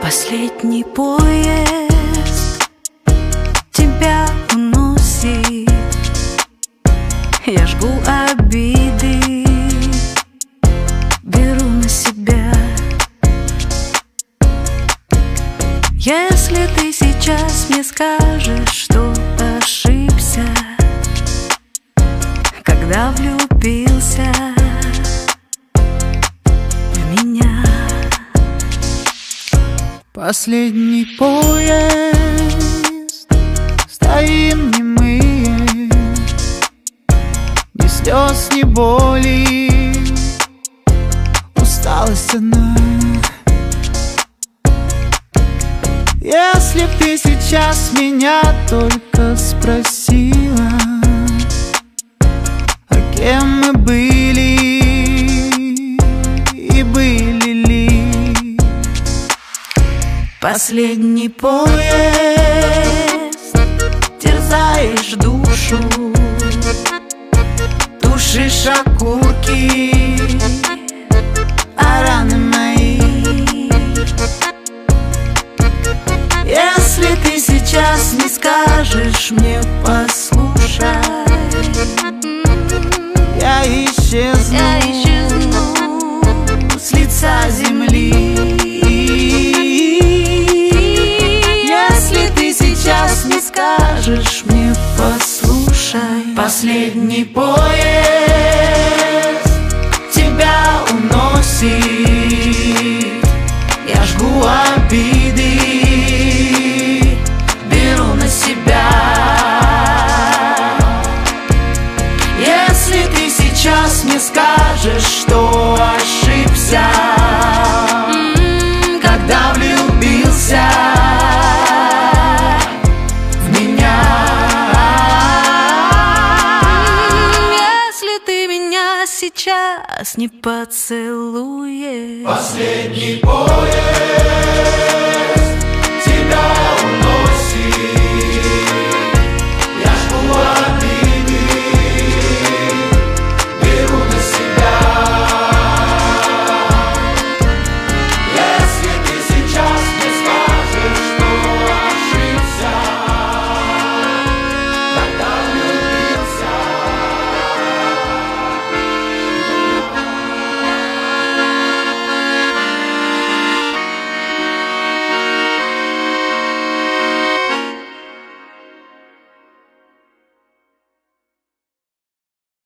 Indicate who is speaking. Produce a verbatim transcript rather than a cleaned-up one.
Speaker 1: Последний поезд тебя уносит. Я жгу обиды, беру на себя. Если ты сейчас мне скажешь, что ошибся, когда влюбился в меня.
Speaker 2: Последний поезд, стоим немые, ни слез, ни боли, усталость одна. Если б ты сейчас меня только спросила, а кем мы были и были ли.
Speaker 1: Последний поезд, терзаешь душу, тушишь окурки, а раны мои. Если ты сейчас не скажешь мне послушай,
Speaker 2: я исчезну,
Speaker 1: я исчезну
Speaker 2: с лица земли.
Speaker 1: Если ты сейчас не скажешь мне послушай,
Speaker 2: Последний поезд тебя уносит. Я жгу обиды, беру на себя. Если ты сейчас мне скажешь, что ошибся, когда влюбился в меня.
Speaker 1: Если ты меня сейчас не поцелуешь,
Speaker 2: Последний поезд тебя уносит.